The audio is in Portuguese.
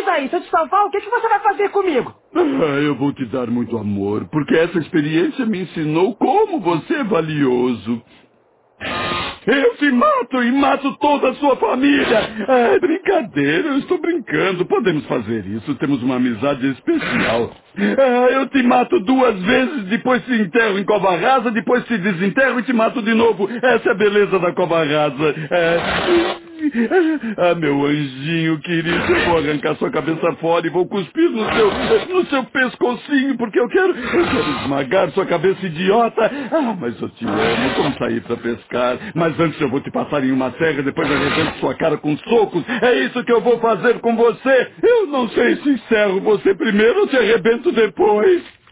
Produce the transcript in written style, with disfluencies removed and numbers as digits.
aí, se eu te salvar, o que você vai fazer comigo? Eu vou te dar muito amor, porque essa experiência me ensinou como você é valioso. Eu te mato e mato toda a sua família. É brincadeira, eu estou brincando. Podemos fazer isso, temos uma amizade especial. Eu te mato 2 vezes, depois te enterro em cova rasa, depois te desenterro e te mato de novo. Essa é a beleza da cova rasa. Meu anjinho querido, eu vou arrancar sua cabeça fora e vou cuspir no seu pescocinho, porque eu quero esmagar sua cabeça idiota. Mas eu te amo, vamos sair pra pescar. Mas antes eu vou te passar em uma serra, depois arrebento sua cara com socos. É isso que eu vou fazer com você. Eu não sei se encerro você primeiro ou se arrebento depois.